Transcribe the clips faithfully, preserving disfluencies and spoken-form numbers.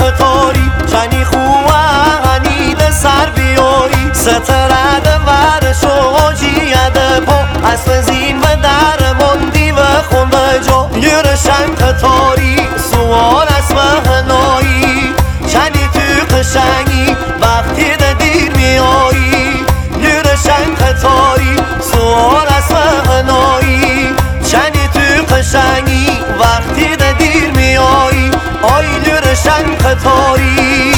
قطاری چنی خوانی ده سر بیایی سترد ورش و جیده پا اسم زین و در مندی و خونده جا یرشن قطاری سوال اسم هنایی چنی تو قشنگی وقتی ده دیر میایی یرشن قطاری سوال اسم هنایی چنی تو قشنگی وقتی ده دیر میایی آی یرشن قطاری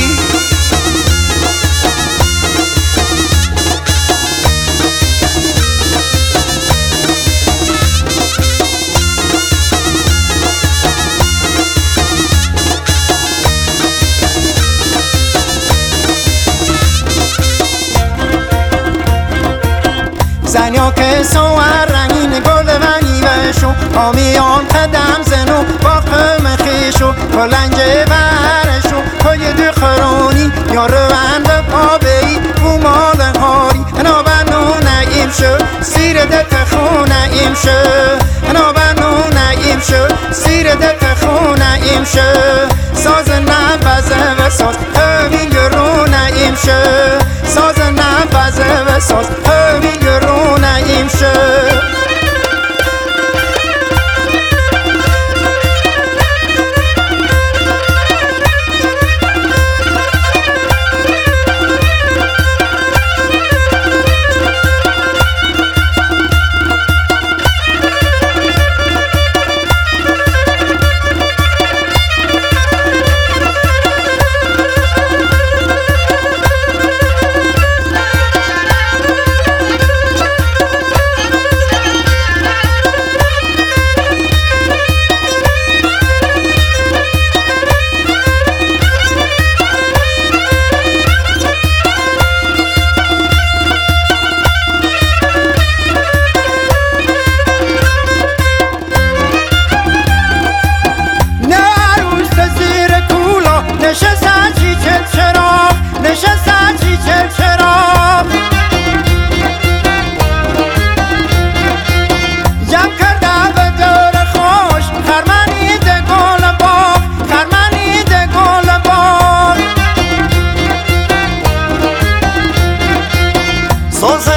زنیا که سوار رنگین گل ونی بشو آمیان قدم زنو با قم خیشو کلنجه برشو پای دو خرانی یا روند پا بی او مال هاری انا بنو نگیم شو سیر دت خونه ایم شو انا بنو نگیم شو سیر دت خونه ایم شو ساز نبزه و ساز همی گرونه ایم شو ساز نبزه و ساز همی گرونه ایم شو نشستن چی چل چرا نشستن چی چل چرا جمع کرده به دور خوش خرمنی ده گل باغ خرمنی ده گل باغ ساز